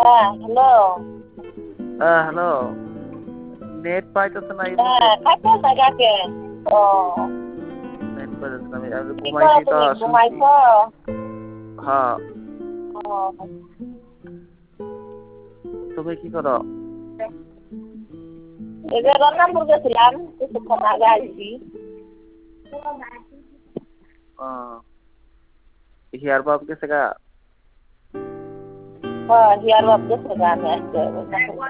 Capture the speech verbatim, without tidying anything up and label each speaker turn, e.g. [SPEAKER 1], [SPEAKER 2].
[SPEAKER 1] হ্যাঁ, হ্যালো।
[SPEAKER 2] হ্যাঁ, hello. Net পাইতেছে না এই মুহূর্তে।
[SPEAKER 1] হ্যাঁ, কাইটা জায়গা কে? ও
[SPEAKER 2] নেট পাইতেছে না। আমি আমি
[SPEAKER 1] কি করো
[SPEAKER 2] ঘুমাইছি তো
[SPEAKER 1] তুমি
[SPEAKER 2] শুইছি।
[SPEAKER 1] ঘুমাইছো?
[SPEAKER 2] হ্যাঁ,
[SPEAKER 1] ও
[SPEAKER 2] তুমি কি করো?
[SPEAKER 1] এই যে রংপুর গেছিলাম কিছুক্ষণ আগে আসছি।
[SPEAKER 2] ও হিয়ার বাপ গেছে গা?
[SPEAKER 1] হ্যাঁ, হিয়ার বাপ গেছে গা আমি আসতে